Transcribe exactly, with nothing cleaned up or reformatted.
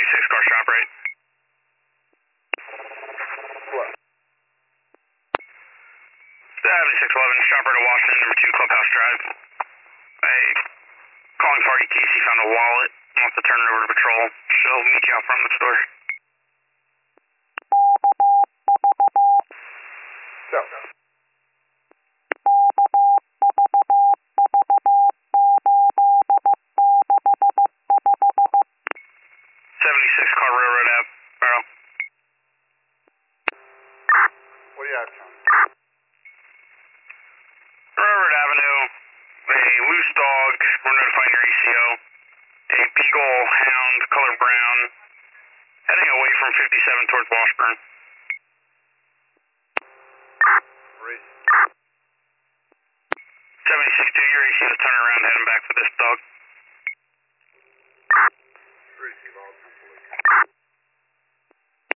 seventy-six car shop right. What? seventy-six eleven, shop right to Washington, number two, Clubhouse Drive. A calling party T C found a wallet. Wants to turn it over to patrol. She'll meet you out front of the store. Go. seventy-six car Railroad Ave, Barrow. What do you have, Tony? Railroad Avenue, a loose dog, we're notifying your E C O. A beagle hound, color brown, heading away from fifty-seven towards Washburn. Reason. seventy-six two, your E C O's turning around, heading back for this dog. Receive all ten police.